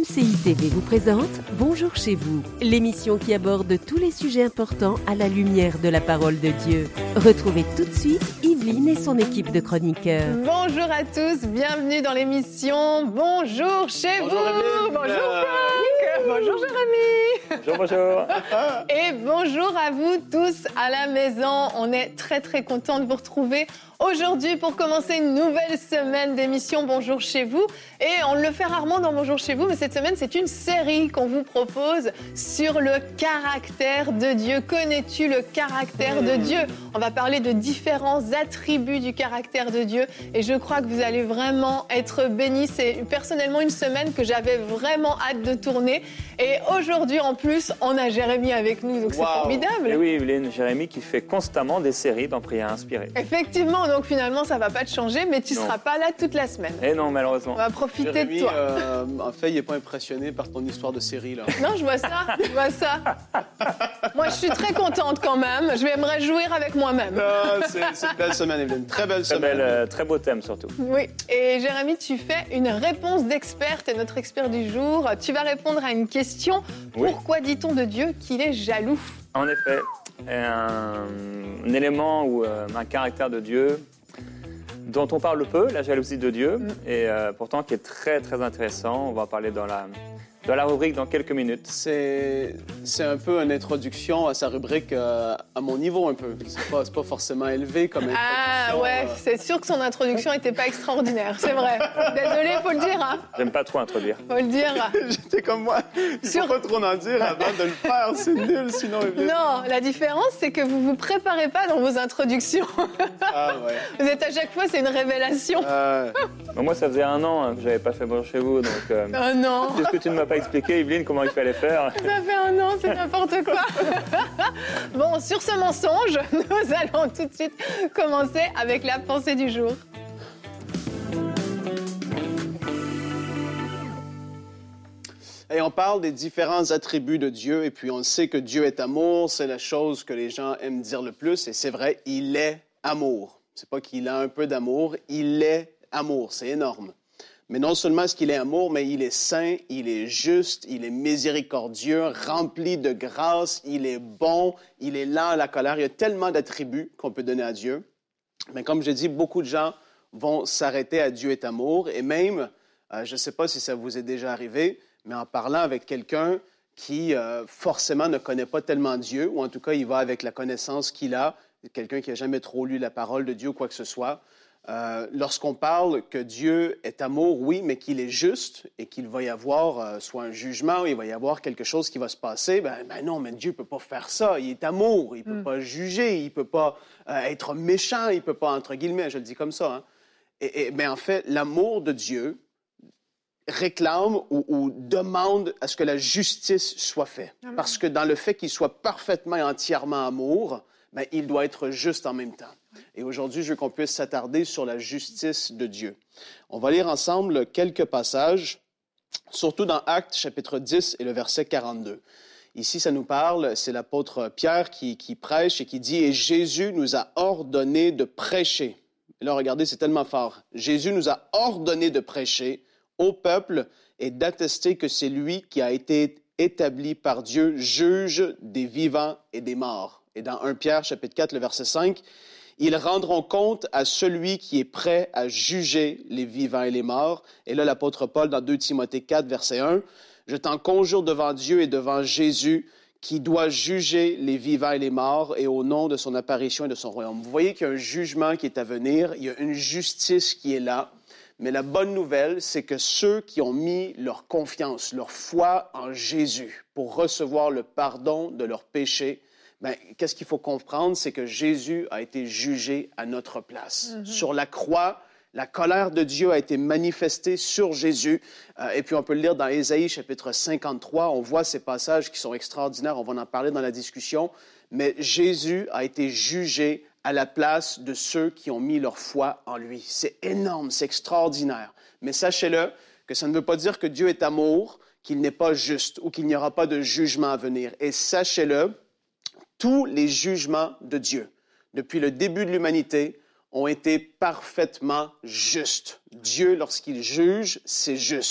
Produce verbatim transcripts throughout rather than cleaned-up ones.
C I T V vous présente Bonjour chez vous, l'émission qui aborde tous les sujets importants à la lumière de la parole de Dieu. Retrouvez tout de suite Yveline et son équipe de chroniqueurs. Bonjour à tous, bienvenue dans l'émission Bonjour chez bonjour vous. Yveline. Bonjour Franck. Bonjour Jérémy. Bonjour, bonjour. Et bonjour à vous tous à la maison. On est très très contents de vous retrouver aujourd'hui pour commencer une nouvelle semaine d'émission Bonjour chez vous. Et on le fait rarement dans Bonjour chez vous, mais cette semaine, c'est une série qu'on vous propose sur le caractère de Dieu. Connais-tu le caractère de Dieu? On va parler de différents attributs du caractère de Dieu. Et je crois que vous allez vraiment être bénis. C'est personnellement une semaine que j'avais vraiment hâte de tourner. Et aujourd'hui, en plus, on a Jérémy avec nous, donc wow. C'est formidable. Et oui, Yveline, Jérémy qui fait constamment des séries dans Prière inspirée. Effectivement, donc finalement, ça ne va pas te changer, mais tu ne seras pas là toute la semaine. Et non, malheureusement. On va profiter Jérémy, de toi. Euh, en fait, il n'est pas impressionné par ton histoire de série, là. Non, je vois ça, je vois ça. Moi, je suis très contente quand même. Je vais me réjouir avec moi-même. Ah, c'est, c'est une belle semaine, Evelyne. Très belle très semaine. Belle, euh, très beau thème, surtout. Oui. Et Jérémy, tu fais une réponse d'expert. Tu es notre expert du jour. Tu vas répondre à une question. Oui. Pourquoi dit-on de Dieu qu'il est jaloux? En effet, un, un élément ou euh, un caractère de Dieu dont on parle peu, la jalousie de Dieu, mm. et euh, pourtant qui est très très intéressant. On va en parler dans la, dans la rubrique dans quelques minutes. C'est, c'est un peu une introduction à sa rubrique euh, à mon niveau un peu. C'est pas, c'est pas forcément élevé comme introduction. Ah ouais, euh... c'est sûr que son introduction n'était pas extraordinaire, c'est vrai. Désolé, faut le dire. Hein. J'aime pas trop introduire. Faut le dire. J'étais comme moi. Il Sur... faut pas trop en dire avant de le faire, c'est nul sinon. Evelyne. Non, la différence c'est que vous vous préparez pas dans vos introductions. Ah ouais. Vous êtes à chaque fois, c'est une révélation. Euh... Bon, moi, ça faisait un an hein, que j'avais pas fait Bonjour chez vous, donc. Euh, oh non. Est-ce que tu ne m'as pas expliqué, Yveline, comment il fallait faire? Ça fait un an, c'est n'importe quoi. Bon, sur ce mensonge, nous allons tout de suite commencer avec la pensée du jour. Et on parle des différents attributs de Dieu, et puis on sait que Dieu est amour, c'est la chose que les gens aiment dire le plus, et c'est vrai, il est amour. C'est pas qu'il a un peu d'amour, il est amour, c'est énorme. Mais non seulement est-ce qu'il est amour, mais il est saint, il est juste, il est miséricordieux, rempli de grâce, il est bon, il est lent à la colère. Il y a tellement d'attributs qu'on peut donner à Dieu. Mais comme je dis, beaucoup de gens vont s'arrêter à Dieu est amour. Et même, euh, je ne sais pas si ça vous est déjà arrivé, mais en parlant avec quelqu'un qui euh, forcément ne connaît pas tellement Dieu, ou en tout cas, il va avec la connaissance qu'il a, quelqu'un qui n'a jamais trop lu la parole de Dieu ou quoi que ce soit, Euh, lorsqu'on parle que Dieu est amour, oui, mais qu'il est juste et qu'il va y avoir euh, soit un jugement ou il va y avoir quelque chose qui va se passer, ben, ben non, mais Dieu ne peut pas faire ça. Il est amour, il ne peut mm. pas juger, il ne peut pas euh, être méchant, il ne peut pas, entre guillemets, je le dis comme ça. Hein. Et, et, mais en fait, l'amour de Dieu réclame ou, ou demande à ce que la justice soit faite. Amen. Parce que dans le fait qu'il soit parfaitement et entièrement amour, ben, il doit être juste en même temps. Et aujourd'hui, je veux qu'on puisse s'attarder sur la justice de Dieu. On va lire ensemble quelques passages, surtout dans Actes, chapitre dix et le verset quarante-deux. Ici, ça nous parle, c'est l'apôtre Pierre qui, qui prêche et qui dit « Et Jésus nous a ordonné de prêcher. » Et là, regardez, c'est tellement fort. « Jésus nous a ordonné de prêcher au peuple et d'attester que c'est lui qui a été établi par Dieu, juge des vivants et des morts. » Et dans Premier Pierre, chapitre quatre, le verset cinq, « Ils rendront compte à celui qui est prêt à juger les vivants et les morts. » Et là, l'apôtre Paul, dans deux Timothée quatre, verset un, « Je t'en conjure devant Dieu et devant Jésus, qui doit juger les vivants et les morts, et au nom de son apparition et de son royaume. » Vous voyez qu'il y a un jugement qui est à venir, il y a une justice qui est là. Mais la bonne nouvelle, c'est que ceux qui ont mis leur confiance, leur foi en Jésus pour recevoir le pardon de leurs péchés, bien, qu'est-ce qu'il faut comprendre? C'est que Jésus a été jugé à notre place. Mm-hmm. Sur la croix, la colère de Dieu a été manifestée sur Jésus. Euh, et puis, on peut le lire dans Ésaïe, chapitre cinquante-trois. On voit ces passages qui sont extraordinaires. On va en parler dans la discussion. Mais Jésus a été jugé à la place de ceux qui ont mis leur foi en lui. C'est énorme, c'est extraordinaire. Mais sachez-le que ça ne veut pas dire que Dieu est amour, qu'il n'est pas juste ou qu'il n'y aura pas de jugement à venir. Et sachez-le, tous les jugements de Dieu, depuis le début de l'humanité, ont été parfaitement justes. Dieu, lorsqu'il juge, c'est juste.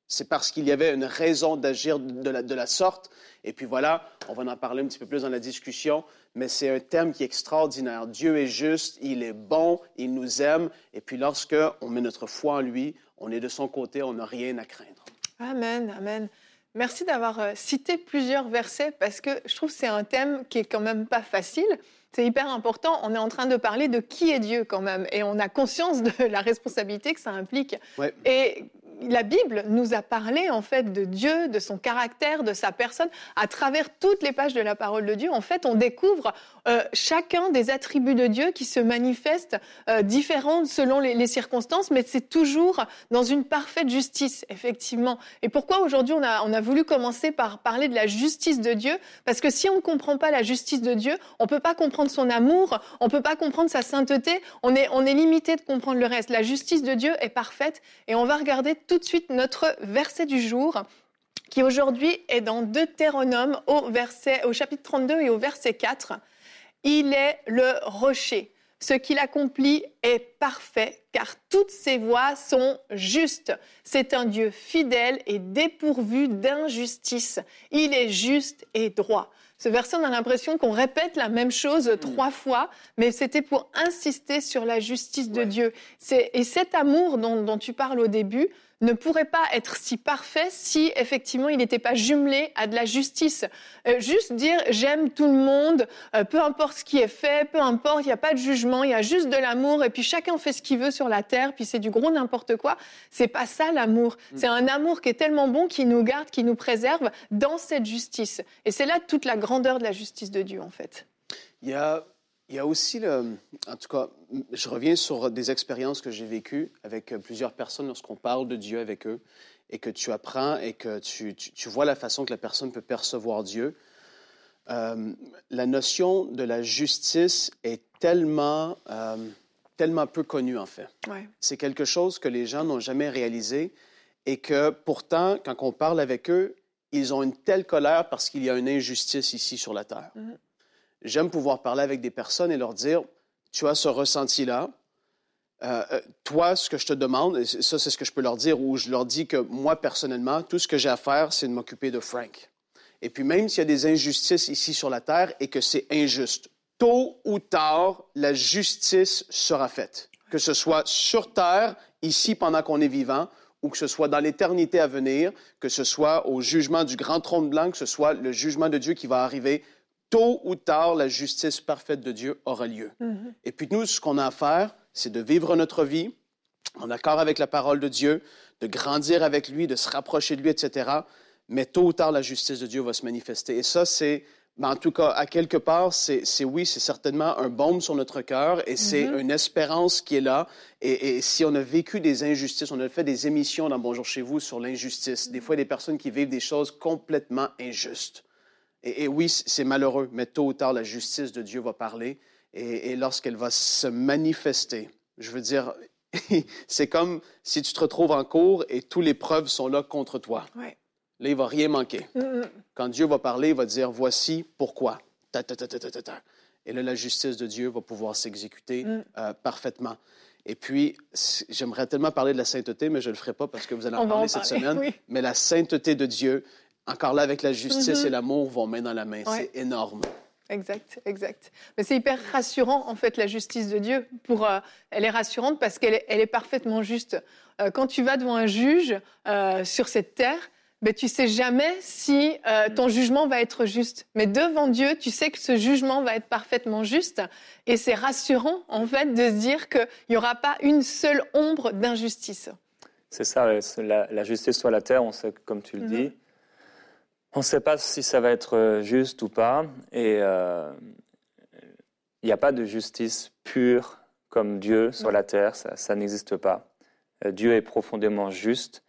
C'est parce qu'il y avait une raison d'agir de la, de la sorte. Et puis voilà, on va en parler un petit peu plus dans la discussion, mais c'est un thème qui est extraordinaire. Dieu est juste, il est bon, il nous aime. Et puis lorsque on met notre foi en lui, on est de son côté, on n'a rien à craindre. Amen, amen. Merci d'avoir cité plusieurs versets parce que je trouve que c'est un thème qui est quand même pas facile. C'est hyper important. On est en train de parler de qui est Dieu quand même et on a conscience de la responsabilité que ça implique. Ouais. Et la Bible nous a parlé en fait de Dieu, de son caractère, de sa personne. À travers toutes les pages de la parole de Dieu, en fait, on découvre euh, chacun des attributs de Dieu qui se manifestent euh, différents selon les, les circonstances, mais c'est toujours dans une parfaite justice, effectivement. Et pourquoi aujourd'hui on a, on a voulu commencer par parler de la justice de Dieu? Parce que si on ne comprend pas la justice de Dieu, on ne peut pas comprendre son amour, on ne peut pas comprendre sa sainteté, on est, on est limité de comprendre le reste. La justice de Dieu est parfaite et on va regarder tout de suite notre verset du jour qui aujourd'hui est dans Deutéronome au, verset, au chapitre trente-deux et au verset quatre. Il est le rocher. Ce qu'il accomplit est parfait, car toutes ses voies sont justes. C'est un Dieu fidèle et dépourvu d'injustice. Il est juste et droit. Ce verset, on a l'impression qu'on répète la même chose mmh. trois fois, mais c'était pour insister sur la justice de ouais. Dieu. C'est, et cet amour dont, dont tu parles au début ne pourrait pas être si parfait si, effectivement, il n'était pas jumelé à de la justice. Euh, juste dire « j'aime tout le monde, euh, peu importe ce qui est fait, peu importe, il n'y a pas de jugement, il y a juste de l'amour, et puis chacun fait ce qu'il veut sur la terre, puis c'est du gros n'importe quoi ». C'est pas ça l'amour. Mmh. C'est un amour qui est tellement bon, qui nous garde, qui nous préserve dans cette justice. Et c'est là toute la grandeur de la justice de Dieu, en fait. Il y a... Il y a aussi, le, en tout cas, je reviens sur des expériences que j'ai vécues avec plusieurs personnes lorsqu'on parle de Dieu avec eux et que tu apprends et que tu, tu, tu vois la façon que la personne peut percevoir Dieu. Euh, la notion de la justice est tellement, euh, tellement peu connue, en fait. Ouais. C'est quelque chose que les gens n'ont jamais réalisé et que pourtant, quand on parle avec eux, ils ont une telle colère parce qu'il y a une injustice ici sur la terre. Mm-hmm. J'aime pouvoir parler avec des personnes et leur dire, tu as ce ressenti-là. Euh, toi, ce que je te demande, et ça, c'est ce que je peux leur dire, ou je leur dis que moi, personnellement, tout ce que j'ai à faire, c'est de m'occuper de Frank. Et puis même s'il y a des injustices ici sur la terre et que c'est injuste, tôt ou tard, la justice sera faite. Que ce soit sur terre, ici, pendant qu'on est vivant, ou que ce soit dans l'éternité à venir, que ce soit au jugement du grand trône blanc, que ce soit le jugement de Dieu qui va arriver, tôt ou tard, la justice parfaite de Dieu aura lieu. Mm-hmm. Et puis nous, ce qu'on a à faire, c'est de vivre notre vie en accord avec la parole de Dieu, de grandir avec lui, de se rapprocher de lui, et cetera. Mais tôt ou tard, la justice de Dieu va se manifester. Et ça, c'est, ben, en tout cas, à quelque part, c'est, c'est oui, c'est certainement un baume sur notre cœur et c'est mm-hmm. une espérance qui est là. Et, et si on a vécu des injustices, on a fait des émissions dans Bonjour chez vous sur l'injustice. Mm-hmm. Des fois, il y a des personnes qui vivent des choses complètement injustes. Et, et oui, c'est malheureux, mais tôt ou tard, la justice de Dieu va parler. Et, et lorsqu'elle va se manifester, je veux dire, c'est comme si tu te retrouves en cours et toutes les preuves sont là contre toi. Ouais. Là, il ne va rien manquer. Mm-hmm. Quand Dieu va parler, il va dire, voici pourquoi. Ta, ta, ta, ta, ta, ta. Et là, la justice de Dieu va pouvoir s'exécuter mm. euh, parfaitement. Et puis, j'aimerais tellement parler de la sainteté, mais je ne le ferai pas parce que vous allez en parler cette parler, semaine. Oui. Mais la sainteté de Dieu, encore là, avec la justice mm-hmm. et l'amour, vont main dans la main. Ouais. C'est énorme. Exact, exact. Mais c'est hyper rassurant, en fait, la justice de Dieu. Pour, euh, elle est rassurante parce qu'elle est, elle est parfaitement juste. Euh, quand tu vas devant un juge euh, sur cette terre, ben, tu ne sais jamais si euh, ton jugement va être juste. Mais devant Dieu, tu sais que ce jugement va être parfaitement juste. Et c'est rassurant, en fait, de se dire qu'il n'y aura pas une seule ombre d'injustice. C'est ça, la, la justice sur la terre, on sait, comme tu le mm-hmm. dis, on ne sait pas si ça va être juste ou pas. Et il euh, n'y a pas de justice pure comme Dieu sur mm-hmm. la terre, ça, ça n'existe pas. Euh, Dieu est profondément juste.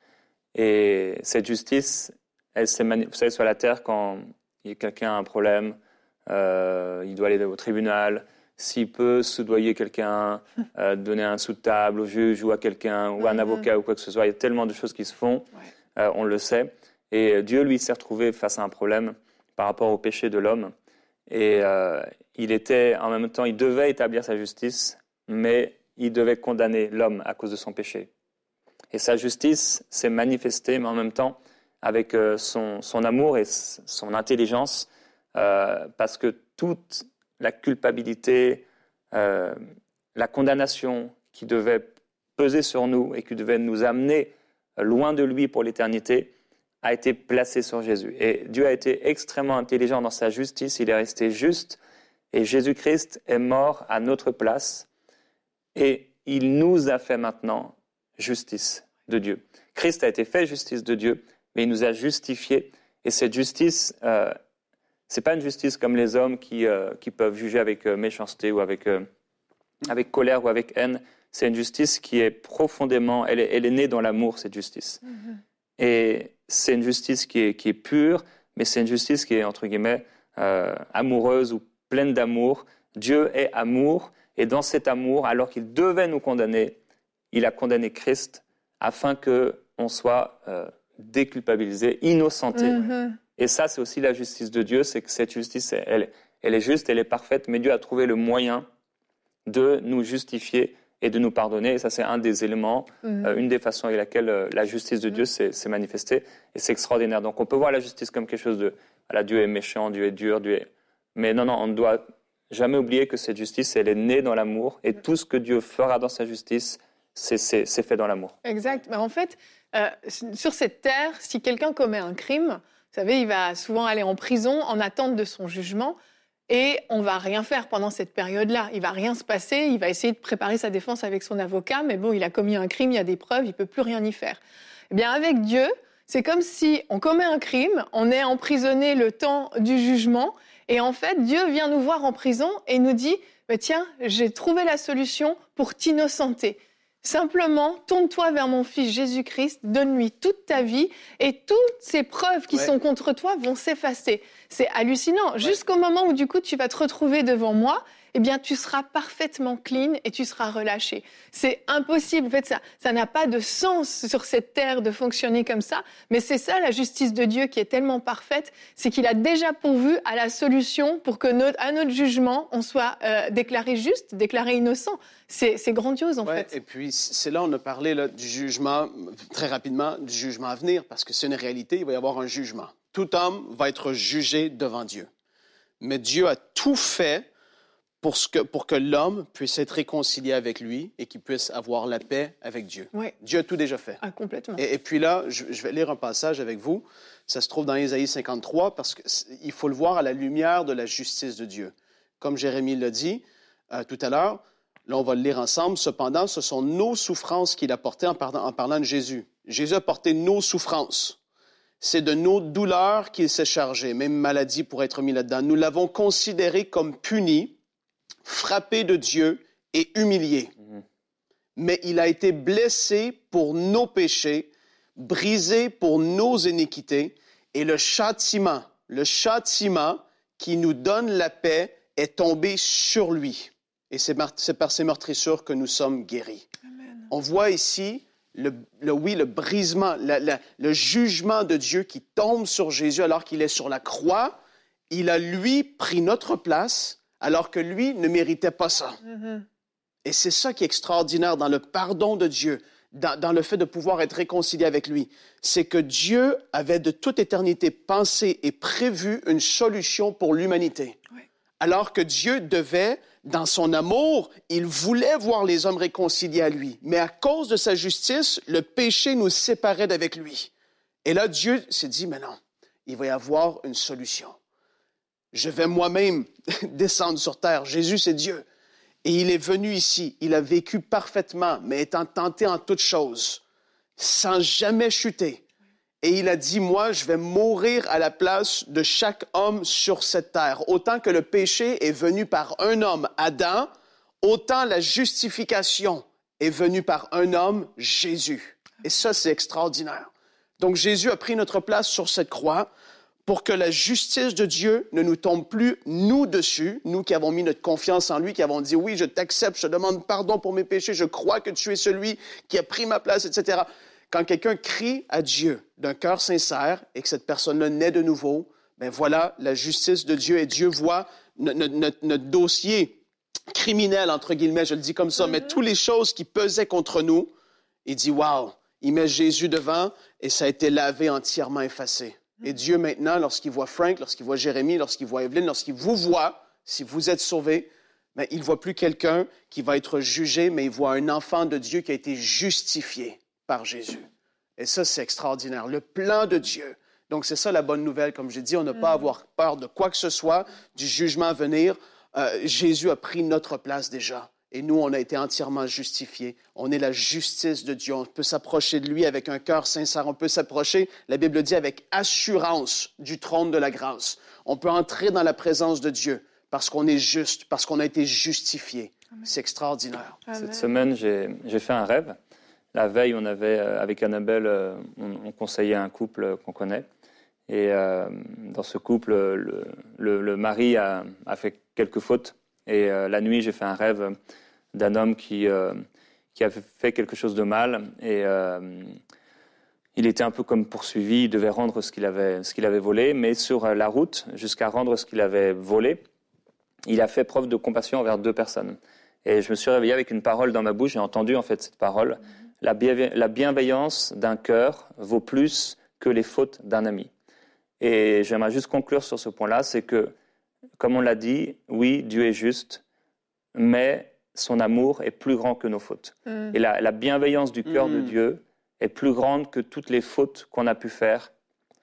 Et cette justice, elle s'est mani- vous savez, sur la terre, quand quelqu'un a un problème, euh, il doit aller au tribunal. S'il peut soudoyer quelqu'un, euh, donner un sous de table au juge ou à quelqu'un, ou à un avocat ou quoi que ce soit, il y a tellement de choses qui se font, ouais. euh, on le sait. Et Dieu, lui, s'est retrouvé face à un problème par rapport au péché de l'homme. Et euh, il était, en même temps, il devait établir sa justice, mais il devait condamner l'homme à cause de son péché. Et sa justice s'est manifestée, mais en même temps, avec euh, son, son amour et son intelligence, euh, parce que toute la culpabilité, euh, la condamnation qui devait peser sur nous et qui devait nous amener loin de lui pour l'éternité, a été placée sur Jésus. Et Dieu a été extrêmement intelligent dans sa justice, il est resté juste, et Jésus-Christ est mort à notre place, et il nous a fait maintenant justice de Dieu. Christ a été fait justice de Dieu, mais il nous a justifiés. Et cette justice, euh, ce n'est pas une justice comme les hommes qui, euh, qui peuvent juger avec euh, méchanceté ou avec, euh, avec colère ou avec haine. C'est une justice qui est profondément... Elle est, elle est née dans l'amour, cette justice. Mm-hmm. Et c'est une justice qui est, qui est pure, mais c'est une justice qui est, entre guillemets, euh, amoureuse ou pleine d'amour. Dieu est amour, et dans cet amour, alors qu'il devait nous condamner, il a condamné Christ afin qu'on soit euh, déculpabilisé, innocenté. Mm-hmm. Et ça, c'est aussi la justice de Dieu, c'est que cette justice, elle, elle est juste, elle est parfaite, mais Dieu a trouvé le moyen de nous justifier et de nous pardonner. Et ça, c'est un des éléments, mm-hmm. euh, une des façons avec laquelle euh, la justice de Dieu s'est, s'est manifestée. Et c'est extraordinaire. Donc, on peut voir la justice comme quelque chose de... Voilà, Dieu est méchant, Dieu est dur, Dieu est... Mais non, non, on ne doit jamais oublier que cette justice, elle est née dans l'amour. Et tout ce que Dieu fera dans sa justice, c'est, c'est, c'est fait dans l'amour. Exact. Mais en fait, euh, sur cette terre, si quelqu'un commet un crime, vous savez, il va souvent aller en prison en attente de son jugement. Et on ne va rien faire pendant cette période-là. Il ne va rien se passer. Il va essayer de préparer sa défense avec son avocat. Mais bon, il a commis un crime, il y a des preuves, il ne peut plus rien y faire. Eh bien, avec Dieu, c'est comme si on commet un crime, on est emprisonné le temps du jugement. Et en fait, Dieu vient nous voir en prison et nous dit « Tiens, j'ai trouvé la solution pour t'innocenter. Simplement, tourne-toi vers mon fils Jésus-Christ, donne-lui toute ta vie et toutes ces preuves qui ouais. sont contre toi vont s'effacer. » C'est hallucinant. Ouais. Jusqu'au moment où, du coup, tu vas te retrouver devant moi, eh bien, tu seras parfaitement clean et tu seras relâché. C'est impossible. En fait, ça, ça n'a pas de sens sur cette terre de fonctionner comme ça. Mais c'est ça, la justice de Dieu qui est tellement parfaite, c'est qu'il a déjà pourvu à la solution pour que, notre, à notre jugement, on soit euh, déclaré juste, déclaré innocent. C'est, c'est grandiose, en ouais, fait. Et puis, c'est là, on a parlé là, du jugement, très rapidement, du jugement à venir, parce que c'est une réalité, il va y avoir un jugement. Tout homme va être jugé devant Dieu. Mais Dieu a tout fait pour, ce que, pour que l'homme puisse être réconcilié avec lui et qu'il puisse avoir la paix avec Dieu. Oui. Dieu a tout déjà fait. Ah, complètement. Et, et puis là, je, je vais lire un passage avec vous. Ça se trouve dans Ésaïe cinquante-trois, parce qu'il faut le voir à la lumière de la justice de Dieu. Comme Jérémie l'a dit euh, tout à l'heure, là, on va le lire ensemble. Cependant, ce sont nos souffrances qu'il a portées en parlant, en parlant de Jésus. Jésus a porté nos souffrances. C'est de nos douleurs qu'il s'est chargé, même maladie pour être mis là-dedans. Nous l'avons considéré comme puni, frappé de Dieu et humilié. Mmh. Mais il a été blessé pour nos péchés, brisé pour nos iniquités, et le châtiment, le châtiment qui nous donne la paix est tombé sur lui. Et c'est, mar- c'est par ses meurtrissures que nous sommes guéris. Amen. On voit ici... Le, le, oui, le brisement, la, la, le jugement de Dieu qui tombe sur Jésus alors qu'il est sur la croix. Il a, lui, pris notre place alors que lui ne méritait pas ça. Mm-hmm. Et c'est ça qui est extraordinaire dans le pardon de Dieu, dans, dans le fait de pouvoir être réconcilié avec lui. C'est que Dieu avait de toute éternité pensé et prévu une solution pour l'humanité. Oui. Alors que Dieu devait... Dans son amour, il voulait voir les hommes réconciliés à lui. Mais à cause de sa justice, le péché nous séparait d'avec lui. Et là, Dieu s'est dit, mais non, il va y avoir une solution. Je vais moi-même descendre sur terre. Jésus, c'est Dieu. Et il est venu ici. Il a vécu parfaitement, mais étant tenté en toutes choses, sans jamais chuter. Et il a dit, moi, je vais mourir à la place de chaque homme sur cette terre. Autant que le péché est venu par un homme, Adam, autant la justification est venue par un homme, Jésus. Et ça, c'est extraordinaire. Donc, Jésus a pris notre place sur cette croix pour que la justice de Dieu ne nous tombe plus, nous, dessus, nous qui avons mis notre confiance en lui, qui avons dit, oui, je t'accepte, je te demande pardon pour mes péchés, je crois que tu es celui qui a pris ma place, et cetera. Quand quelqu'un crie à Dieu d'un cœur sincère et que cette personne-là naît de nouveau, ben voilà la justice de Dieu. Et Dieu voit notre, notre, notre dossier criminel, entre guillemets, je le dis comme ça, mm-hmm. mais toutes les choses qui pesaient contre nous, il dit, wow, il met Jésus devant et ça a été lavé, entièrement effacé. Et Dieu, maintenant, lorsqu'il voit Frank, lorsqu'il voit Jérémie, lorsqu'il voit Evelyne, lorsqu'il vous voit, si vous êtes sauvés, ben, il ne voit plus quelqu'un qui va être jugé, mais il voit un enfant de Dieu qui a été justifié par Jésus. Et ça, c'est extraordinaire. Le plan de Dieu. Donc, c'est ça la bonne nouvelle. Comme j'ai dit, on n'a pas à avoir peur de quoi que ce soit, du jugement à venir. Euh, Jésus a pris notre place déjà. Et nous, on a été entièrement justifiés. On est la justice de Dieu. On peut s'approcher de lui avec un cœur sincère. On peut s'approcher, la Bible dit, avec assurance du trône de la grâce. On peut entrer dans la présence de Dieu parce qu'on est juste, parce qu'on a été justifié. Amen. C'est extraordinaire. Amen. Cette semaine, j'ai, j'ai fait un rêve. La veille, on avait, avec Annabelle, on, on conseillait un couple qu'on connaît. Et euh, dans ce couple, le, le, le mari a, a fait quelques fautes. Et euh, la nuit, j'ai fait un rêve d'un homme qui, euh, qui avait fait quelque chose de mal. Et euh, il était un peu comme poursuivi. Il devait rendre ce qu'il avait, ce qu'il avait volé. Mais sur la route, jusqu'à rendre ce qu'il avait volé, il a fait preuve de compassion envers deux personnes. Et je me suis réveillé avec une parole dans ma bouche. J'ai entendu en fait cette parole. La, bienve- la bienveillance d'un cœur vaut plus que les fautes d'un ami. Et j'aimerais juste conclure sur ce point-là. C'est que, comme on l'a dit, oui, Dieu est juste, mais son amour est plus grand que nos fautes. Mm. Et la, la bienveillance du cœur mm. de Dieu est plus grande que toutes les fautes qu'on a pu faire.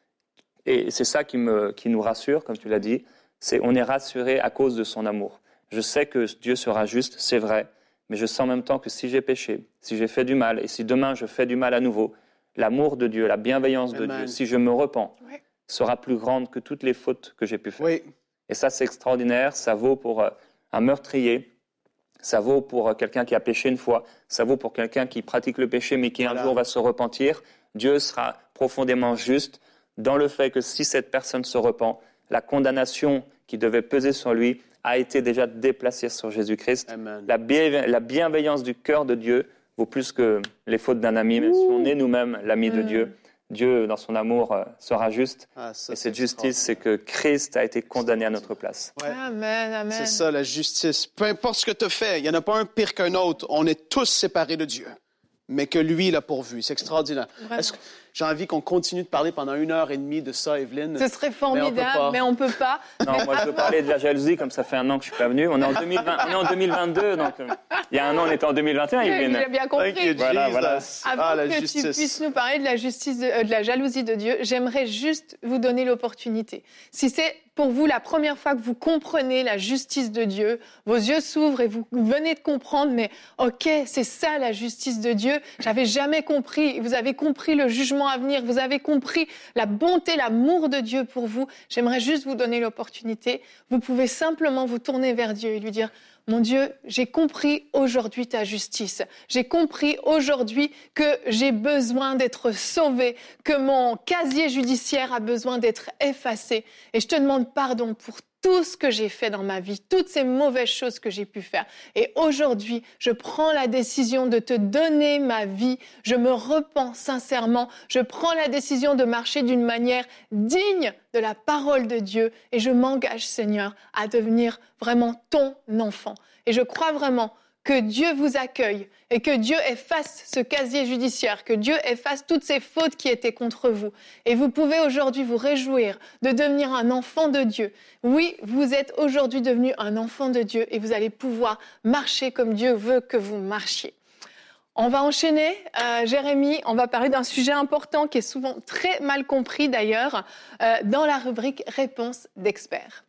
Et c'est ça qui, me, qui nous rassure, comme tu l'as dit, c'est on est rassuré à cause de son amour. Je sais que Dieu sera juste, c'est vrai, mais je sens en même temps que si j'ai péché, si j'ai fait du mal, et si demain je fais du mal à nouveau, l'amour de Dieu, la bienveillance Amen. De Dieu, si je me repens, oui. sera plus grande que toutes les fautes que j'ai pu faire. Oui. Et ça, c'est extraordinaire. Ça vaut pour euh, un meurtrier, ça vaut pour euh, quelqu'un qui a péché une fois, ça vaut pour quelqu'un qui pratique le péché mais qui voilà. un jour va se repentir. Dieu sera profondément juste dans le fait que si cette personne se repent, la condamnation qui devait peser sur lui a été déjà déplacée sur Jésus-Christ. La, bien, la bienveillance du cœur de Dieu vaut plus que les fautes d'un ami, même Ouh. Si on est nous-mêmes l'ami mmh. de Dieu. Dieu, dans son amour, sera juste. Ah, ça, et cette justice, c'est que Christ a été condamné à notre place. Ouais. Amen, amen. C'est ça, la justice. Peu importe ce que tu as fait, il n'y en a pas un pire qu'un autre. On est tous séparés de Dieu, mais que lui, il a pourvu. C'est extraordinaire. Est-ce que j'ai envie qu'on continue de parler pendant une heure et demie de ça, Evelyne? Ce serait formidable, mais on ne peut pas. Non, moi, je veux parler de la jalousie, comme ça fait un an que je ne suis pas venu. On est en, deux mille vingt, on est en deux mille vingt-deux, donc euh, il y a un an, on était en deux mille vingt et un, Evelyne. J'ai bien compris. Voilà, voilà. Avant ah, la que justice. Tu puisses nous parler de la, justice de, euh, de la jalousie de Dieu, j'aimerais juste vous donner l'opportunité. Si c'est pour vous la première fois que vous comprenez la justice de Dieu, vos yeux s'ouvrent et vous venez de comprendre, mais ok, c'est ça la justice de Dieu. J'avais jamais compris. Vous avez compris le jugement à venir. Vous avez compris la bonté, l'amour de Dieu pour vous. J'aimerais juste vous donner l'opportunité. Vous pouvez simplement vous tourner vers Dieu et lui dire: mon Dieu, j'ai compris aujourd'hui ta justice. J'ai compris aujourd'hui que j'ai besoin d'être sauvé, que mon casier judiciaire a besoin d'être effacé. Et je te demande pardon pour tout ce que j'ai fait dans ma vie, toutes ces mauvaises choses que j'ai pu faire. Et aujourd'hui, je prends la décision de te donner ma vie. Je me repens sincèrement. Je prends la décision de marcher d'une manière digne de la parole de Dieu. Et je m'engage, Seigneur, à devenir vraiment ton enfant. Et je crois vraiment que Dieu vous accueille et que Dieu efface ce casier judiciaire, que Dieu efface toutes ces fautes qui étaient contre vous. Et vous pouvez aujourd'hui vous réjouir de devenir un enfant de Dieu. Oui, vous êtes aujourd'hui devenu un enfant de Dieu et vous allez pouvoir marcher comme Dieu veut que vous marchiez. On va enchaîner, euh, Jérémie, on va parler d'un sujet important qui est souvent très mal compris d'ailleurs, euh, dans la rubrique Réponse d'experts.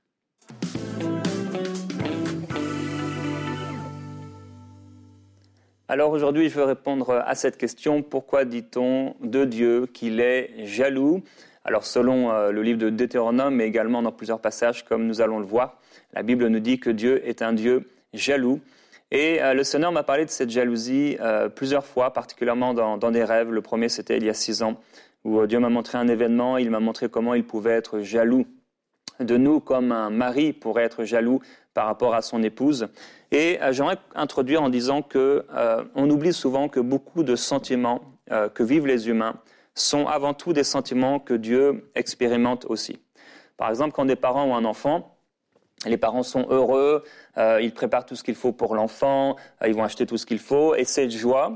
Alors aujourd'hui, je veux répondre à cette question. Pourquoi dit-on de Dieu qu'il est jaloux ? Alors selon euh, le livre de Deutéronome, mais également dans plusieurs passages, comme nous allons le voir, la Bible nous dit que Dieu est un Dieu jaloux. Et euh, le Seigneur m'a parlé de cette jalousie euh, plusieurs fois, particulièrement dans, dans des rêves. Le premier, c'était il y a six ans, où euh, Dieu m'a montré un événement. Il m'a montré comment il pouvait être jaloux de nous, comme un mari pourrait être jaloux par rapport à son épouse. Et euh, j'aimerais introduire en disant que euh, on oublie souvent que beaucoup de sentiments euh, que vivent les humains sont avant tout des sentiments que Dieu expérimente aussi. Par exemple, quand des parents ont un enfant, les parents sont heureux, euh, ils préparent tout ce qu'il faut pour l'enfant, euh, ils vont acheter tout ce qu'il faut, et cette joie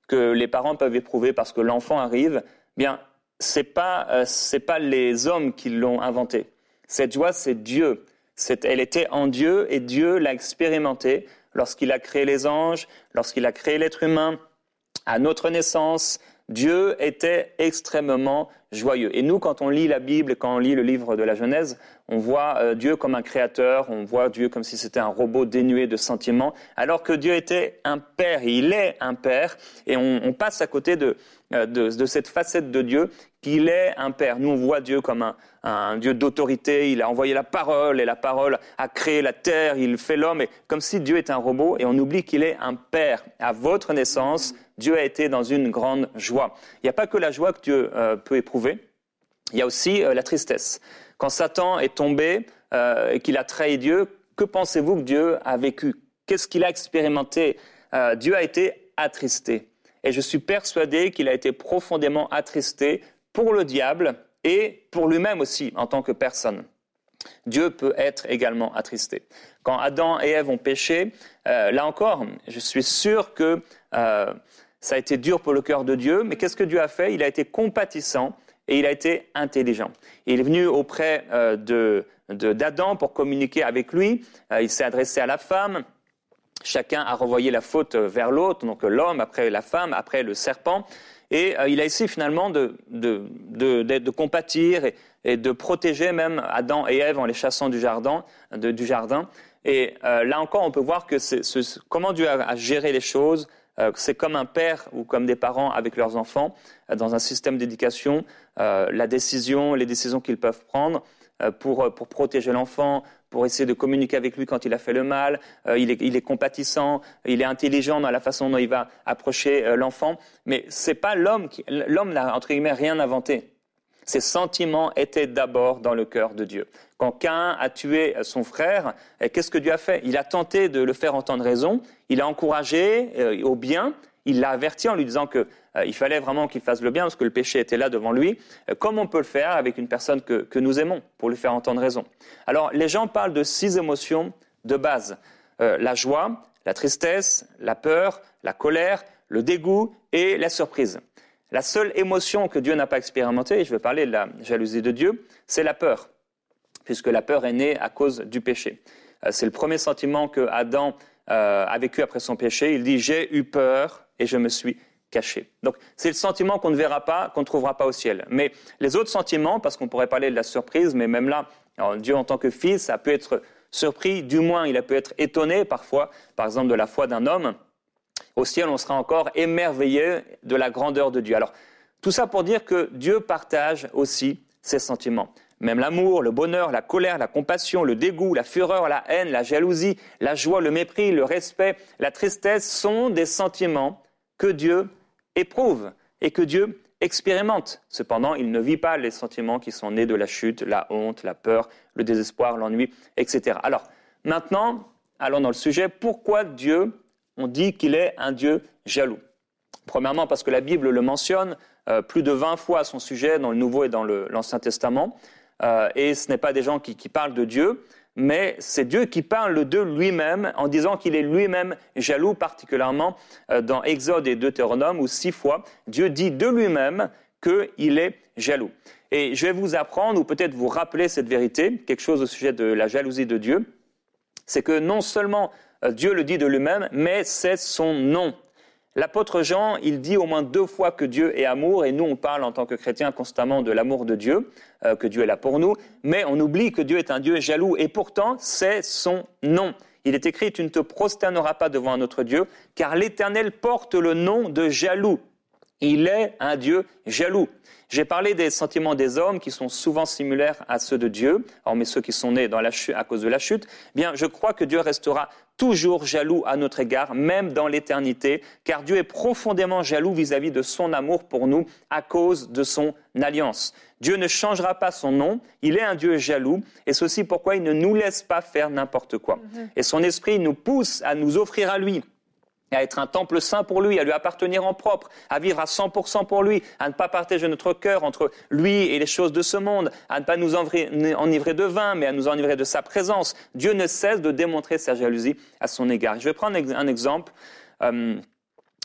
que les parents peuvent éprouver parce que l'enfant arrive, bien, c'est pas, euh, c'est pas les hommes qui l'ont inventée. Cette joie, c'est Dieu. C'est, elle était en Dieu et Dieu l'a expérimentée lorsqu'il a créé les anges, lorsqu'il a créé l'être humain. À notre naissance, Dieu était extrêmement joyeux. Et nous, quand on lit la Bible, quand on lit le livre de la Genèse, on voit euh, Dieu comme un créateur, on voit Dieu comme si c'était un robot dénué de sentiments, alors que Dieu était un père, et il est un père, et on, on passe à côté de, euh, de, de cette facette de Dieu, qu'il est un père. Nous, on voit Dieu comme un, un Dieu d'autorité, il a envoyé la parole, et la parole a créé la terre, il fait l'homme, et comme si Dieu est un robot, et on oublie qu'il est un père. À votre naissance, Dieu a été dans une grande joie. Il n'y a pas que la joie que Dieu euh, peut éprouver, il y a aussi euh, la tristesse. Quand Satan est tombé euh, et qu'il a trahi Dieu, que pensez-vous que Dieu a vécu? Qu'est-ce qu'il a expérimenté? euh, Dieu a été attristé. Et je suis persuadé qu'il a été profondément attristé pour le diable et pour lui-même aussi en tant que personne. Dieu peut être également attristé. Quand Adam et Ève ont péché, euh, là encore, je suis sûr que euh, ça a été dur pour le cœur de Dieu, mais qu'est-ce que Dieu a fait? Il a été compatissant et il a été intelligent. Il est venu auprès euh, de, de, d'Adam pour communiquer avec lui. Euh, il s'est adressé à la femme. Chacun a renvoyé la faute vers l'autre, donc l'homme, après la femme, après le serpent. Et euh, il a essayé finalement de, de, de, de, de compatir et, et de protéger même Adam et Ève en les chassant du jardin. De, du jardin. Et euh, là encore, on peut voir que c'est, c'est, comment Dieu a, a géré les choses. Euh, c'est comme un père ou comme des parents avec leurs enfants, euh, dans un système d'éducation, euh, la décision, les décisions qu'ils peuvent prendre euh, pour, pour protéger l'enfant, pour essayer de communiquer avec lui quand il a fait le mal. Euh, il est, il est compatissant, il est intelligent dans la façon dont il va approcher euh, l'enfant. Mais c'est pas l'homme qui, l'homme n'a entre guillemets rien inventé. Ses sentiments étaient d'abord dans le cœur de Dieu. Quand Caïn a tué son frère, qu'est-ce que Dieu a fait? Il a tenté de le faire entendre raison, il a encouragé euh, au bien, il l'a averti en lui disant qu'il euh, fallait vraiment qu'il fasse le bien parce que le péché était là devant lui, euh, comme on peut le faire avec une personne que, que nous aimons pour lui faire entendre raison. Alors les gens parlent de six émotions de base, euh, la joie, la tristesse, la peur, la colère, le dégoût et la surprise. La seule émotion que Dieu n'a pas expérimentée, et je vais parler de la jalousie de Dieu, c'est la peur, puisque la peur est née à cause du péché. C'est le premier sentiment que Adam euh, a vécu après son péché. Il dit « j'ai eu peur et je me suis caché ». Donc c'est le sentiment qu'on ne verra pas, qu'on ne trouvera pas au ciel. Mais les autres sentiments, parce qu'on pourrait parler de la surprise, mais même là, alors, Dieu en tant que fils a pu être surpris, du moins il a pu être étonné parfois, par exemple de la foi d'un homme. Au ciel, on sera encore émerveillé de la grandeur de Dieu. Alors, tout ça pour dire que Dieu partage aussi ses sentiments. Même l'amour, le bonheur, la colère, la compassion, le dégoût, la fureur, la haine, la jalousie, la joie, le mépris, le respect, la tristesse sont des sentiments que Dieu éprouve et que Dieu expérimente. Cependant, il ne vit pas les sentiments qui sont nés de la chute, la honte, la peur, le désespoir, l'ennui, et cetera. Alors, maintenant, allons dans le sujet. Pourquoi Dieu... on dit qu'il est un Dieu jaloux. Premièrement, parce que la Bible le mentionne euh, plus de vingt fois à son sujet dans le Nouveau et dans le, l'Ancien Testament. Euh, et ce n'est pas des gens qui, qui parlent de Dieu, mais c'est Dieu qui parle de lui-même en disant qu'il est lui-même jaloux, particulièrement euh, dans Exode et Deutéronome, où six fois, Dieu dit de lui-même qu'il est jaloux. Et je vais vous apprendre, ou peut-être vous rappeler cette vérité, quelque chose au sujet de la jalousie de Dieu, c'est que non seulement Dieu le dit de lui-même, mais c'est son nom. L'apôtre Jean, il dit au moins deux fois que Dieu est amour, et nous on parle en tant que chrétiens constamment de l'amour de Dieu, euh, que Dieu est là pour nous, mais on oublie que Dieu est un Dieu jaloux, et pourtant c'est son nom. Il est écrit « Tu ne te prosterneras pas devant un autre Dieu, car l'Éternel porte le nom de jaloux. Il est un Dieu jaloux. » J'ai parlé des sentiments des hommes qui sont souvent similaires à ceux de Dieu, hormis ceux qui sont nés dans la chute, à cause de la chute. Bien, je crois que Dieu restera toujours jaloux à notre égard, même dans l'éternité, car Dieu est profondément jaloux vis-à-vis de son amour pour nous à cause de son alliance. Dieu ne changera pas son nom, il est un Dieu jaloux, et c'est aussi pourquoi il ne nous laisse pas faire n'importe quoi. Mm-hmm. Et son esprit nous pousse à nous offrir à lui, à être un temple saint pour lui, à lui appartenir en propre, à vivre à cent pour cent pour lui, à ne pas partager notre cœur entre lui et les choses de ce monde, à ne pas nous enivrer de vin, mais à nous enivrer de sa présence. Dieu ne cesse de démontrer sa jalousie à son égard. Je vais prendre un exemple. Euh,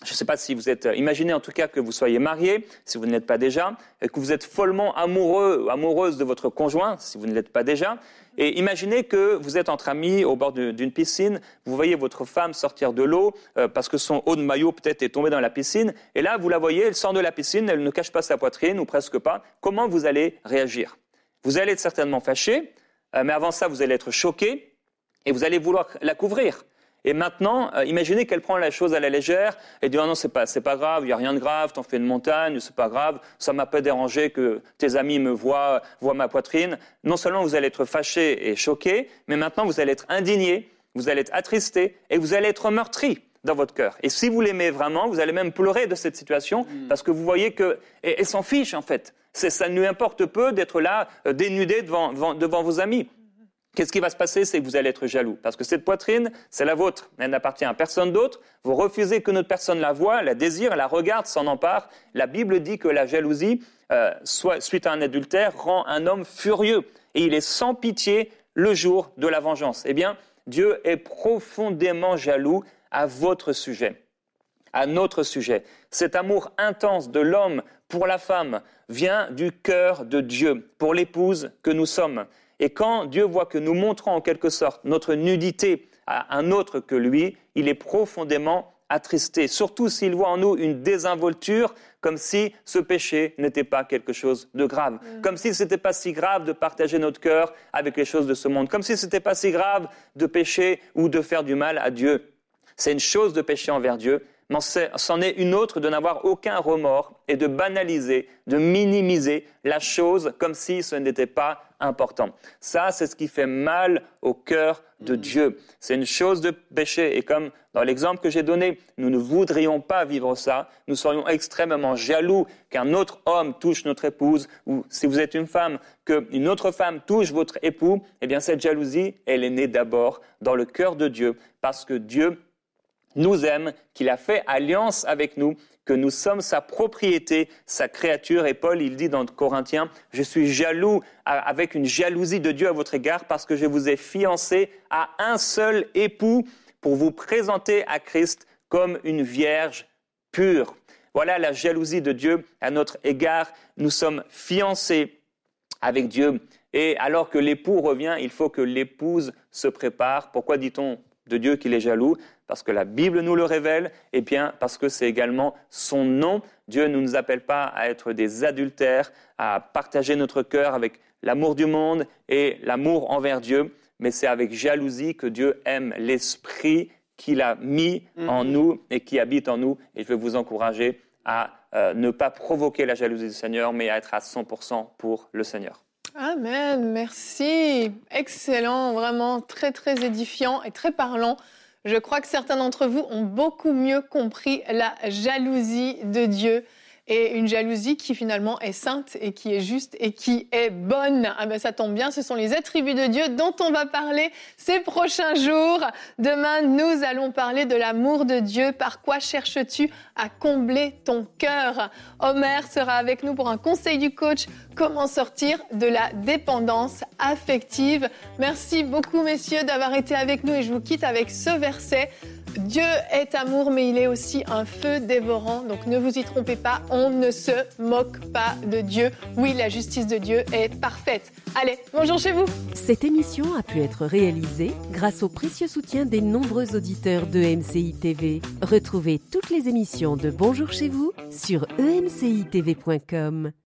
je ne sais pas si vous êtes, imaginez en tout cas que vous soyez marié, si vous ne l'êtes pas déjà, et que vous êtes follement amoureux, amoureuse de votre conjoint, si vous ne l'êtes pas déjà. Et imaginez que vous êtes entre amis au bord d'une piscine, vous voyez votre femme sortir de l'eau euh, parce que son haut de maillot peut-être est tombé dans la piscine, et là vous la voyez, elle sort de la piscine, elle ne cache pas sa poitrine ou presque pas. Comment vous allez réagir? Vous allez être certainement fâché, euh, mais avant ça vous allez être choqué et vous allez vouloir la couvrir. Et maintenant, euh, imaginez qu'elle prend la chose à la légère et dit oh non, c'est pas, c'est pas grave, il n'y a rien de grave, t'en fais une montagne, c'est pas grave, ça m'a pas dérangé que tes amis me voient, voient ma poitrine. Non seulement vous allez être fâché et choqué, mais maintenant vous allez être indigné, vous allez être attristé et vous allez être meurtri dans votre cœur. Et si vous l'aimez vraiment, vous allez même pleurer de cette situation mmh. parce que vous voyez que et, elle s'en fiche en fait. C'est, ça ne lui importe peu d'être là, euh, dénudé devant, devant, devant vos amis. Qu'est-ce qui va se passer? C'est que vous allez être jaloux. Parce que cette poitrine, c'est la vôtre. Elle n'appartient à personne d'autre. Vous refusez que notre personne la voie, la désire, la regarde, s'en empare. La Bible dit que la jalousie, euh, soit, suite à un adultère, rend un homme furieux. Et il est sans pitié le jour de la vengeance. Eh bien, Dieu est profondément jaloux à votre sujet, à notre sujet. Cet amour intense de l'homme pour la femme vient du cœur de Dieu, pour l'épouse que nous sommes. Et quand Dieu voit que nous montrons en quelque sorte notre nudité à un autre que lui, il est profondément attristé. Surtout s'il voit en nous une désinvolture, comme si ce péché n'était pas quelque chose de grave. Mmh. Comme si ce n'était pas si grave de partager notre cœur avec les choses de ce monde. Comme si ce n'était pas si grave de pécher ou de faire du mal à Dieu. C'est une chose de pécher envers Dieu, mais c'en est une autre de n'avoir aucun remords et de banaliser, de minimiser la chose comme si ce n'était pas important. Ça, c'est ce qui fait mal au cœur de mmh. Dieu. C'est une chose de péché. Et comme dans l'exemple que j'ai donné, nous ne voudrions pas vivre ça. Nous serions extrêmement jaloux qu'un autre homme touche notre épouse, ou si vous êtes une femme, qu'une autre femme touche votre époux. Eh bien, cette jalousie, elle est née d'abord dans le cœur de Dieu, parce que Dieu nous aime, qu'il a fait alliance avec nous, que nous sommes sa propriété, sa créature. Et Paul, il dit dans Corinthiens, « Je suis jaloux avec une jalousie de Dieu à votre égard parce que je vous ai fiancé à un seul époux pour vous présenter à Christ comme une vierge pure. » Voilà la jalousie de Dieu à notre égard. Nous sommes fiancés avec Dieu. Et alors que l'époux revient, il faut que l'épouse se prépare. Pourquoi dit-on de Dieu qu'il est jaloux? Parce que la Bible nous le révèle, et bien parce que c'est également son nom. Dieu ne nous appelle pas à être des adultères, à partager notre cœur avec l'amour du monde et l'amour envers Dieu, mais c'est avec jalousie que Dieu aime l'esprit qu'il a mis mmh. en nous et qui habite en nous. Et je veux vous encourager à euh, ne pas provoquer la jalousie du Seigneur, mais à être à cent pour cent pour le Seigneur. Amen, merci. Excellent, vraiment très très édifiant et très parlant. Je crois que certains d'entre vous ont beaucoup mieux compris la jalousie de Dieu. Et une jalousie qui finalement est sainte et qui est juste et qui est bonne. Ah ben ça tombe bien, ce sont les attributs de Dieu dont on va parler ces prochains jours. Demain, nous allons parler de l'amour de Dieu. Par quoi cherches-tu à combler ton cœur? Omer sera avec nous pour un conseil du coach. Comment sortir de la dépendance affective? Merci beaucoup messieurs d'avoir été avec nous et je vous quitte avec ce verset. Dieu est amour, mais il est aussi un feu dévorant. Donc ne vous y trompez pas, on ne se moque pas de Dieu. Oui, la justice de Dieu est parfaite. Allez, bonjour chez vous. Cette émission a pu être réalisée grâce au précieux soutien des nombreux auditeurs de E M C I T V. Retrouvez toutes les émissions de Bonjour chez vous sur e m c i t v point com.